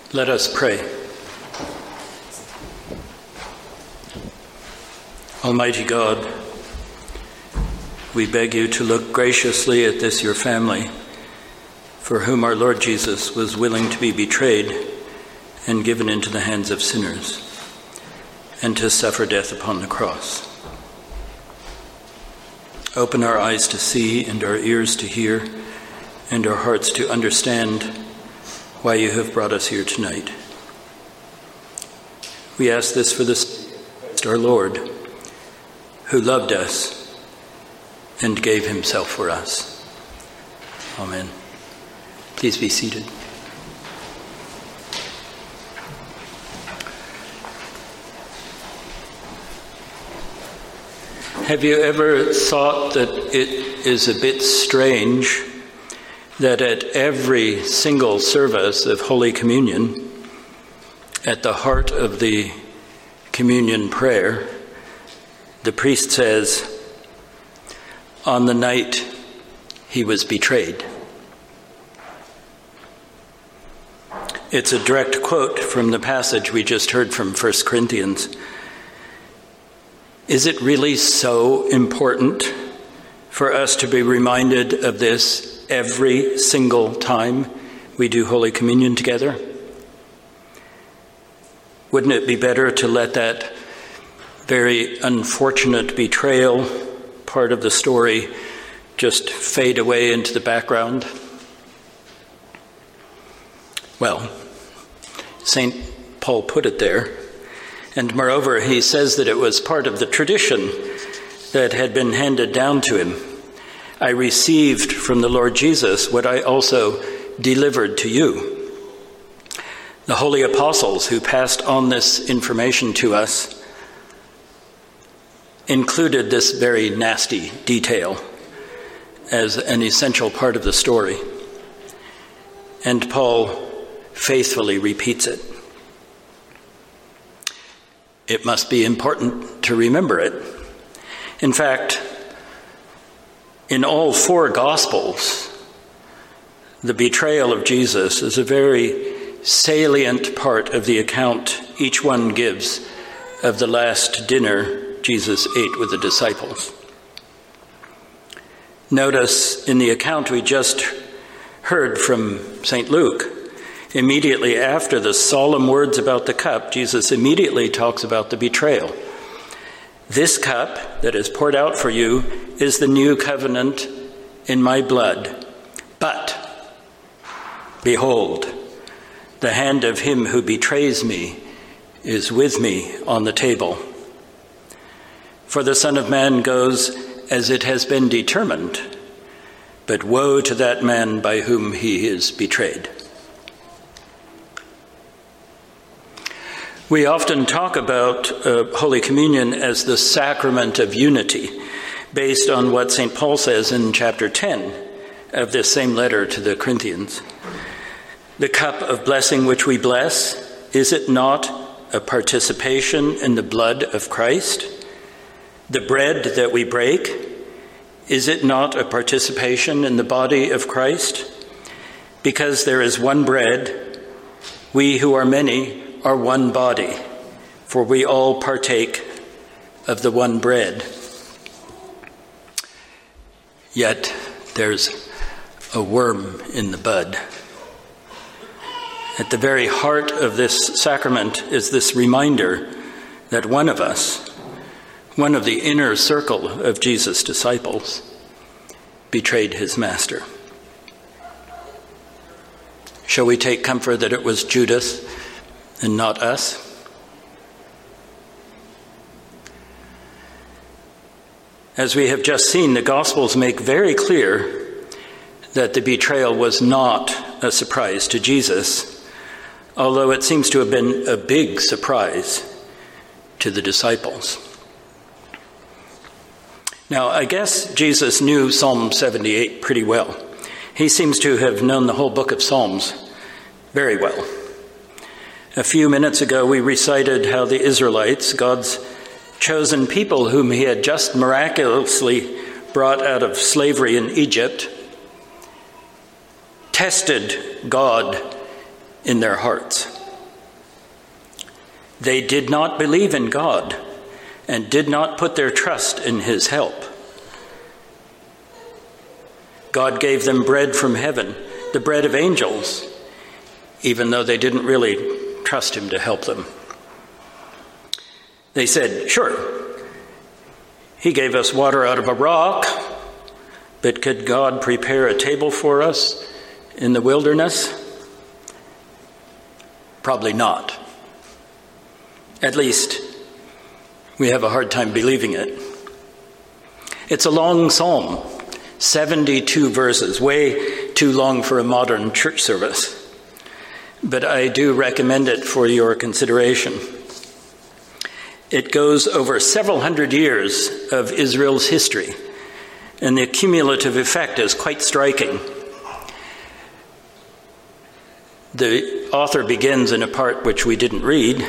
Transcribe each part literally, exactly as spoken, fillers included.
Let us pray. Almighty God, we beg you to look graciously at this your family, for whom our Lord Jesus was willing to be betrayed and given into the hands of sinners, and to suffer death upon the cross. Open our eyes to see and our ears to hear and our hearts to understand why you have brought us here tonight. We ask this for the sake of Christ our Lord, who loved us and gave himself for us. Amen. Please be seated. Have you ever thought that it is a bit strange that at every single service of Holy Communion, at the heart of the communion prayer, the priest says, "On the night he was betrayed"? It's a direct quote from the passage we just heard from First Corinthians. Is it really so important for us to be reminded of this every single time we do Holy Communion together? Wouldn't it be better to let that very unfortunate betrayal part of the story just fade away into the background? Well, Saint Paul put it there. And moreover, he says that it was part of the tradition that had been handed down to him. I received from the Lord Jesus what I also delivered to you. The holy apostles who passed on this information to us included this very nasty detail as an essential part of the story. And Paul faithfully repeats it. It must be important to remember it. In fact, in all four Gospels, the betrayal of Jesus is a very salient part of the account each one gives of the last dinner Jesus ate with the disciples. Notice in the account we just heard from Saint Luke, immediately after the solemn words about the cup, Jesus immediately talks about the betrayal. This cup that is poured out for you is the new covenant in my blood. But, behold, the hand of him who betrays me is with me on the table. For the Son of Man goes as it has been determined, but woe to that man by whom he is betrayed. We often talk about uh, Holy Communion as the sacrament of unity, based on what Saint Paul says in chapter ten of this same letter to the Corinthians. The cup of blessing which we bless, is it not a participation in the blood of Christ? The bread that we break, is it not a participation in the body of Christ? Because there is one bread, we who are many are one body, for we all partake of the one bread. Yet there's a worm in the bud. At the very heart of this sacrament is this reminder that one of us, one of the inner circle of Jesus' disciples, betrayed his master. Shall we take comfort that it was Judas and not us? As we have just seen, the Gospels make very clear that the betrayal was not a surprise to Jesus, although it seems to have been a big surprise to the disciples. Now, I guess Jesus knew Psalm seventy-eight pretty well. He seems to have known the whole book of Psalms very well. A few minutes ago, we recited how the Israelites, God's chosen people whom he had just miraculously brought out of slavery in Egypt, tested God in their hearts. They did not believe in God and did not put their trust in his help. God gave them bread from heaven, the bread of angels, even though they didn't really trust him to help them. They said, sure, he gave us water out of a rock, but could God prepare a table for us in the wilderness? Probably not. At least, we have a hard time believing it. It's a long psalm, seventy-two verses, way too long for a modern church service. But I do recommend it for your consideration. It goes over several hundred years of Israel's history, and the cumulative effect is quite striking. The author begins in a part which we didn't read.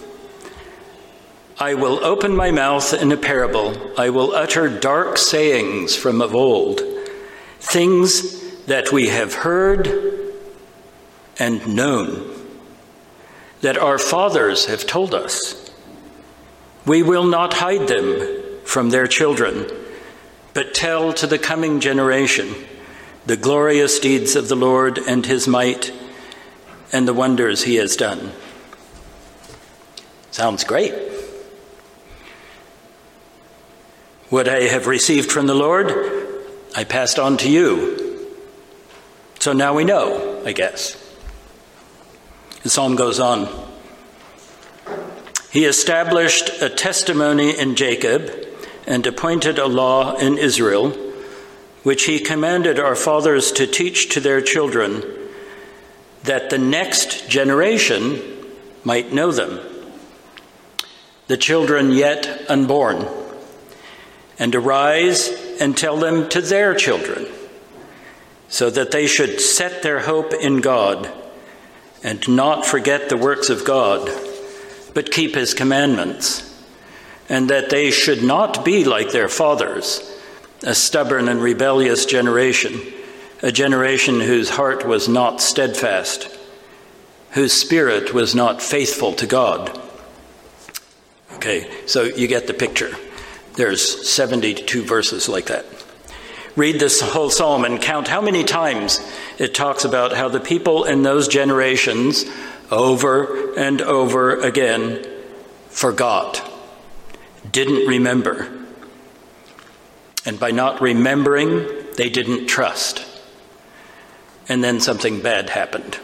I will open my mouth in a parable. I will utter dark sayings from of old, things that we have heard and known, that our fathers have told us. We will not hide them from their children, but tell to the coming generation the glorious deeds of the Lord and his might and the wonders he has done. Sounds great. What I have received from the Lord, I passed on to you. So now we know, I guess. The psalm goes on. He established a testimony in Jacob and appointed a law in Israel, which he commanded our fathers to teach to their children, that the next generation might know them, the children yet unborn, and arise and tell them to their children, so that they should set their hope in God and not forget the works of God, but keep his commandments, and that they should not be like their fathers, a stubborn and rebellious generation, a generation whose heart was not steadfast, whose spirit was not faithful to God. Okay, so you get the picture. There's seventy-two verses like that. Read this whole psalm and count how many times it talks about how the people in those generations over and over again forgot, didn't remember. And by not remembering, they didn't trust. And then something bad happened.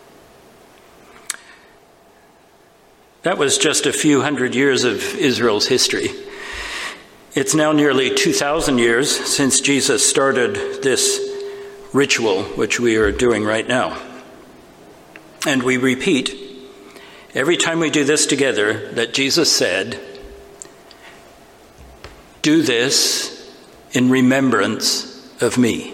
That was just a few hundred years of Israel's history. It's now nearly two thousand years since Jesus started this ritual, which we are doing right now. And we repeat, every time we do this together, that Jesus said, do this in remembrance of me.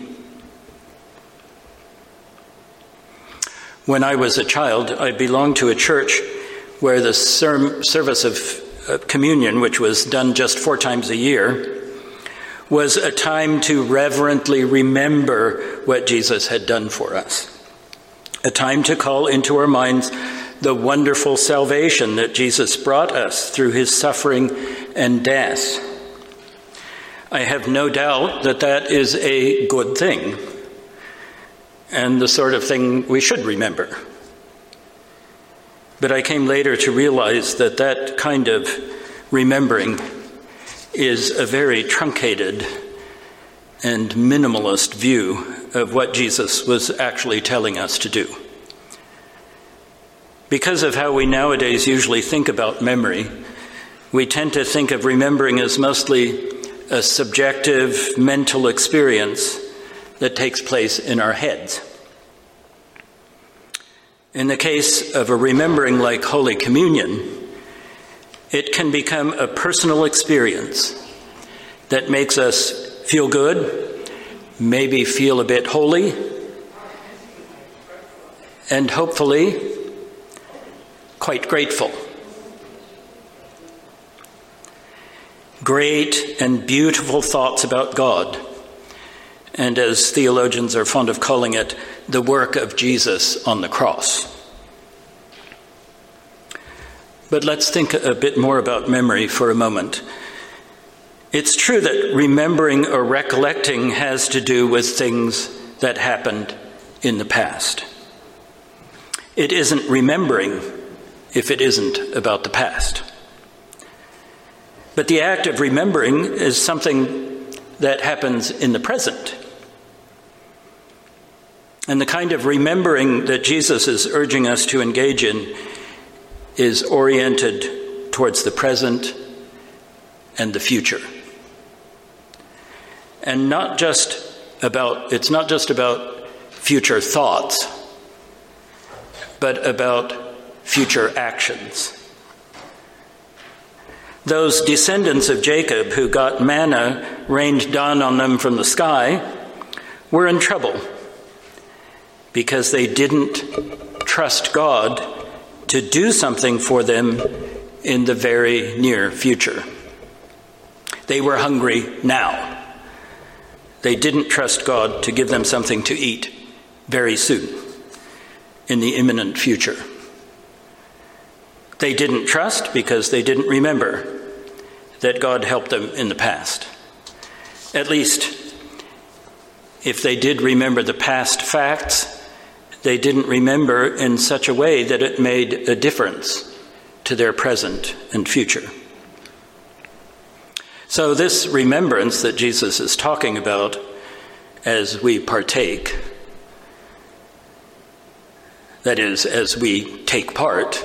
When I was a child, I belonged to a church where the ser- service of uh, communion, which was done just four times a year, was a time to reverently remember what Jesus had done for us. A time to call into our minds the wonderful salvation that Jesus brought us through his suffering and death. I have no doubt that that is a good thing, and the sort of thing we should remember. But I came later to realize that that kind of remembering is a very truncated and minimalist view of what Jesus was actually telling us to do. Because of how we nowadays usually think about memory, we tend to think of remembering as mostly a subjective mental experience that takes place in our heads. In the case of a remembering like Holy Communion, it can become a personal experience that makes us feel good, maybe feel a bit holy, and hopefully quite grateful. Great and beautiful thoughts about God, and as theologians are fond of calling it, the work of Jesus on the cross. But let's think a bit more about memory for a moment. It's true that remembering or recollecting has to do with things that happened in the past. It isn't remembering if it isn't about the past. But the act of remembering is something that happens in the present. And the kind of remembering that Jesus is urging us to engage in is oriented towards the present and the future. And not just about, it's not just about future thoughts, but about future actions. Those descendants of Jacob who got manna rained down on them from the sky were in trouble because they didn't trust God to do something for them in the very near future. They were hungry now. They didn't trust God to give them something to eat very soon, in the imminent future. They didn't trust because they didn't remember that God helped them in the past. At least, if they did remember the past facts, they didn't remember in such a way that it made a difference to their present and future. So this remembrance that Jesus is talking about as we partake, that is, as we take part,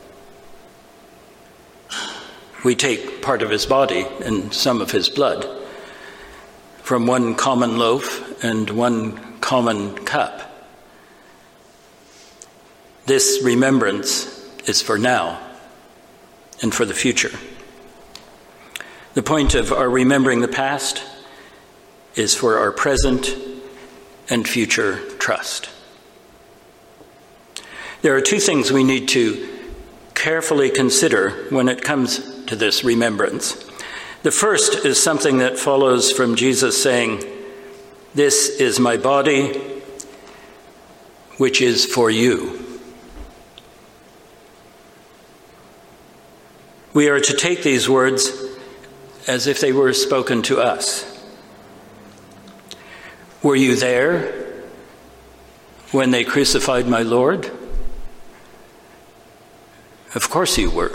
we take part of his body and some of his blood from one common loaf and one common cup. This remembrance is for now and for the future. The point of our remembering the past is for our present and future trust. There are two things we need to carefully consider when it comes to this remembrance. The first is something that follows from Jesus saying, "This is my body, which is for you." We are to take these words as if they were spoken to us. Were you there when they crucified my Lord? Of course you were.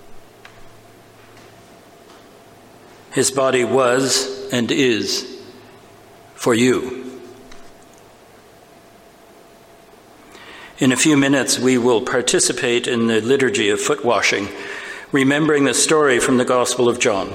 His body was and is for you. In a few minutes, we will participate in the liturgy of foot washing, remembering the story from the Gospel of John.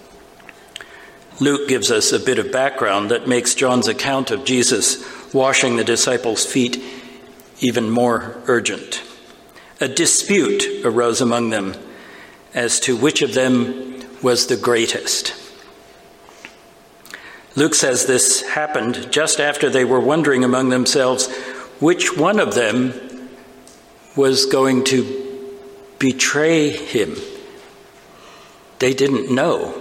Luke gives us a bit of background that makes John's account of Jesus washing the disciples' feet even more urgent. A dispute arose among them as to which of them was the greatest. Luke says this happened just after they were wondering among themselves which one of them was going to betray him. They didn't know.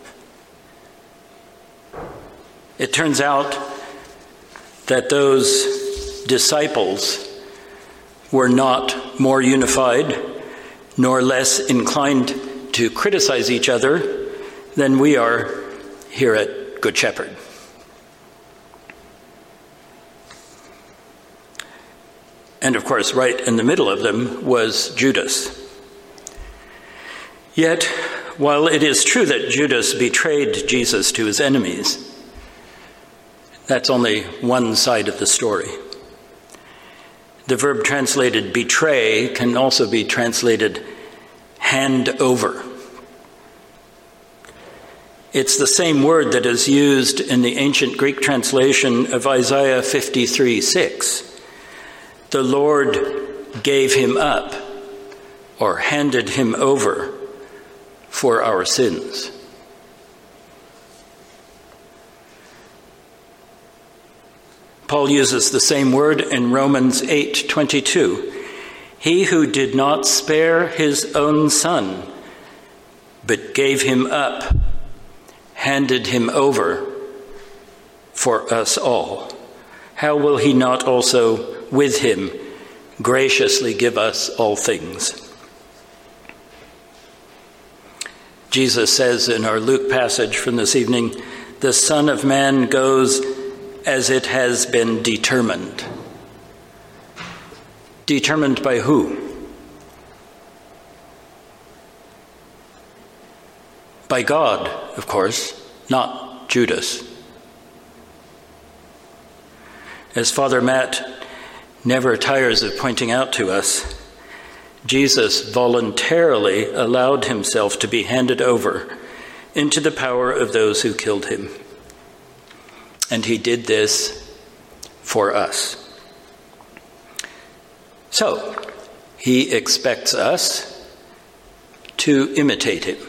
It turns out that those disciples were not more unified nor less inclined to criticize each other than we are here at Good Shepherd. And of course, right in the middle of them was Judas. Yet, while it is true that Judas betrayed Jesus to his enemies, that's only one side of the story. The verb translated betray can also be translated hand over. It's the same word that is used in the ancient Greek translation of Isaiah fifty-three six. The Lord gave him up or handed him over for our sins. Paul uses the same word in Romans eight twenty-two. He who did not spare his own son, but gave him up, handed him over for us all. How will he not also with him graciously give us all things? Jesus says in our Luke passage from this evening, the Son of Man goes as it has been determined. Determined by who? By God, of course, not Judas. As Father Matt never tires of pointing out to us, Jesus voluntarily allowed himself to be handed over into the power of those who killed him. And he did this for us. So, he expects us to imitate him.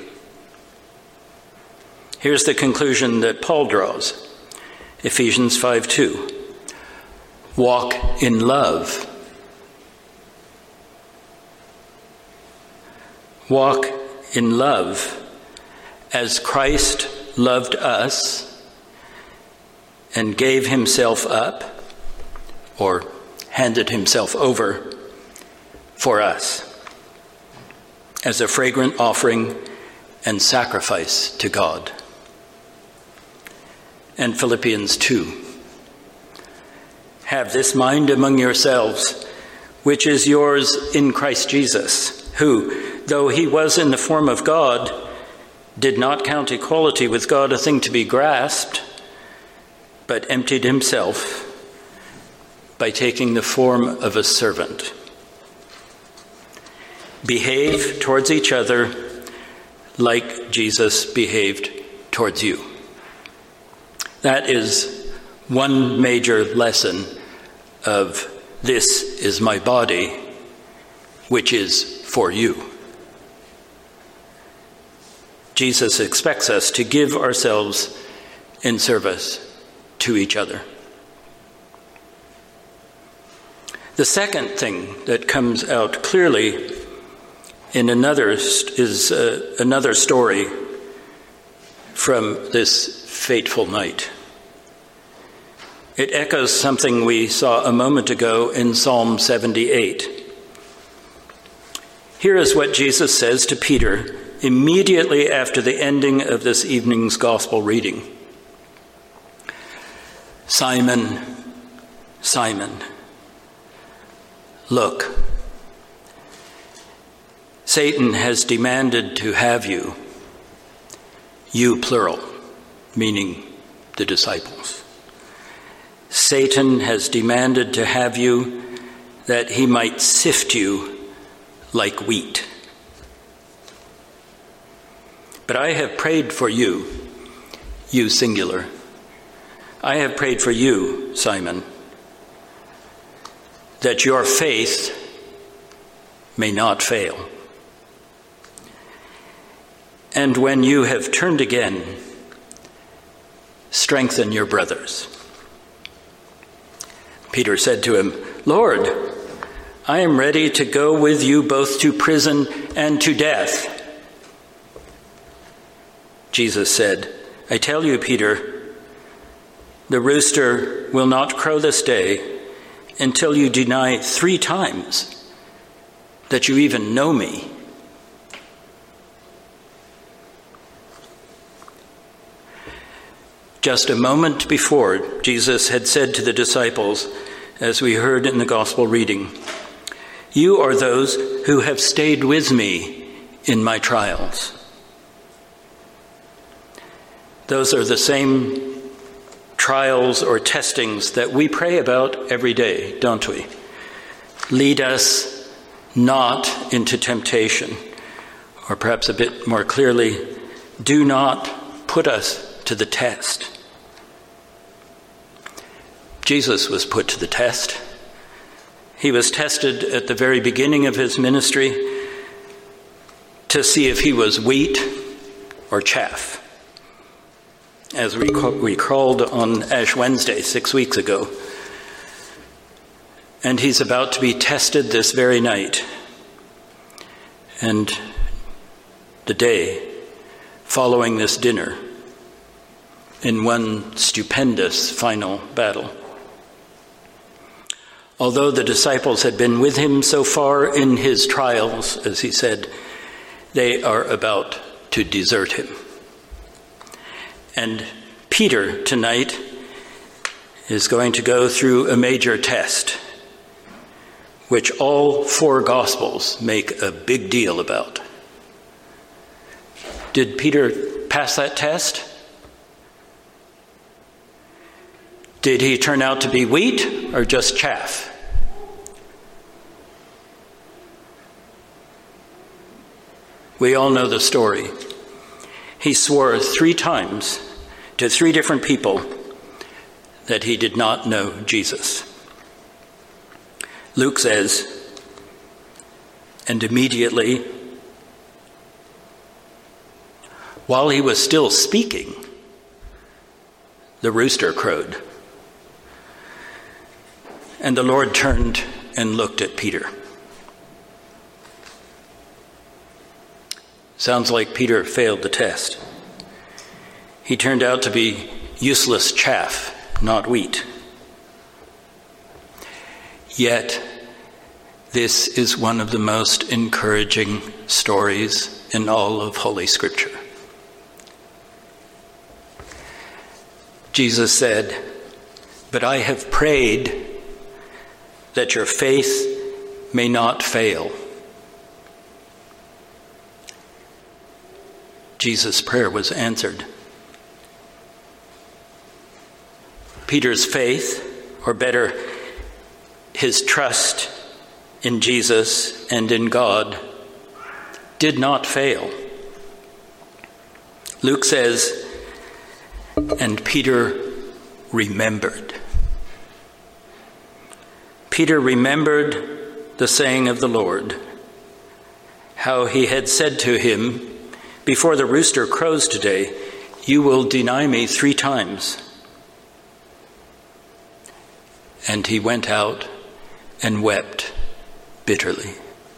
Here's the conclusion that Paul draws, Ephesians five two. Walk in love. Walk in love as Christ loved us and gave himself up, or handed himself over, for us as a fragrant offering and sacrifice to God. And Philippians two. Have this mind among yourselves, which is yours in Christ Jesus, who, though he was in the form of God, did not count equality with God a thing to be grasped, but emptied himself by taking the form of a servant. Behave towards each other like Jesus behaved towards you. That is one major lesson of this is my body, which is for you. Jesus expects us to give ourselves in service to each other. The second thing that comes out clearly in another is uh, another story from this fateful night. It echoes something we saw a moment ago in Psalm seventy-eight. Here is what Jesus says to Peter immediately after the ending of this evening's gospel reading. Simon, Simon, look, Satan has demanded to have you, you plural, meaning the disciples. Satan has demanded to have you that he might sift you like wheat. But I have prayed for you, you singular. I have prayed for you, Simon, that your faith may not fail. And when you have turned again, strengthen your brothers. Peter said to him, Lord, I am ready to go with you both to prison and to death. Jesus said, I tell you, Peter, the rooster will not crow this day until you deny three times that you even know me. Just a moment before, Jesus had said to the disciples, as we heard in the gospel reading, you are those who have stayed with me in my trials. Those are the same trials or testings that we pray about every day, don't we? Lead us not into temptation, or perhaps a bit more clearly, do not put us to the test. Jesus was put to the test. He was tested at the very beginning of his ministry to see if he was wheat or chaff. As we recalled on Ash Wednesday six weeks ago. And he's about to be tested this very night. And the day following this dinner in one stupendous final battle. Although the disciples had been with him so far in his trials, as he said, they are about to desert him. And Peter tonight is going to go through a major test, which all four Gospels make a big deal about. Did Peter pass that test? Did he turn out to be wheat or just chaff? We all know the story. He swore three times to three different people that he did not know Jesus. Luke says, and immediately, while he was still speaking, the rooster crowed. And the Lord turned and looked at Peter. Sounds like Peter failed the test. He turned out to be useless chaff, not wheat. Yet, this is one of the most encouraging stories in all of Holy Scripture. Jesus said, "But I have prayed that your faith may not fail." Jesus' prayer was answered. Peter's faith, or better, his trust in Jesus and in God, did not fail. Luke says, and Peter remembered. Peter remembered the saying of the Lord, how he had said to him, "Before the rooster crows today, you will deny me three times." And he went out and wept bitterly.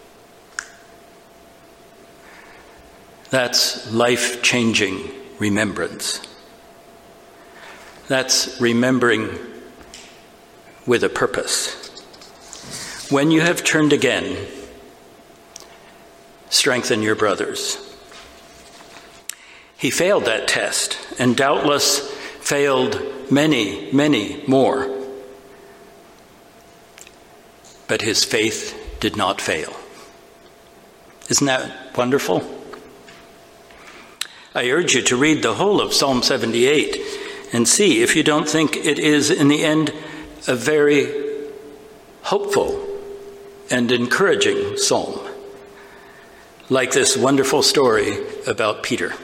That's life-changing remembrance. That's remembering with a purpose. When you have turned again, strengthen your brothers. He failed that test, and doubtless failed many, many more. But his faith did not fail. Isn't that wonderful? I urge you to read the whole of Psalm seventy-eight and see if you don't think it is, in the end, a very hopeful and encouraging psalm, like this wonderful story about Peter.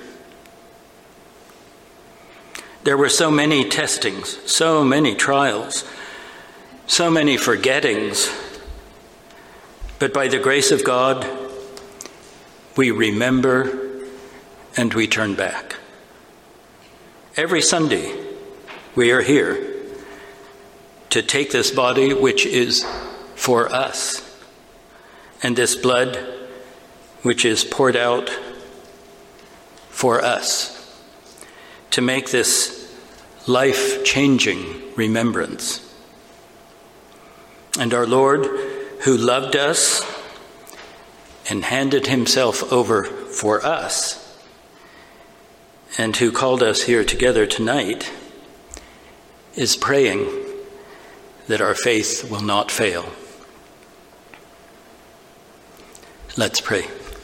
There were so many testings, so many trials, so many forgettings, but by the grace of God, we remember and we turn back. Every Sunday, we are here to take this body which is for us, and this blood which is poured out for us, to make this life-changing remembrance. And our Lord, who loved us and handed himself over for us, and who called us here together tonight, is praying that our faith will not fail. Let's pray.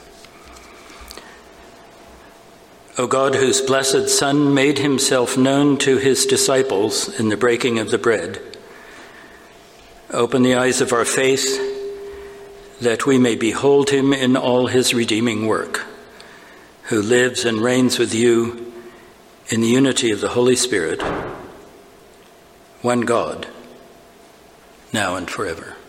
O God, whose blessed Son made himself known to his disciples in the breaking of the bread, open the eyes of our faith that we may behold him in all his redeeming work, who lives and reigns with you in the unity of the Holy Spirit, one God, now and forever.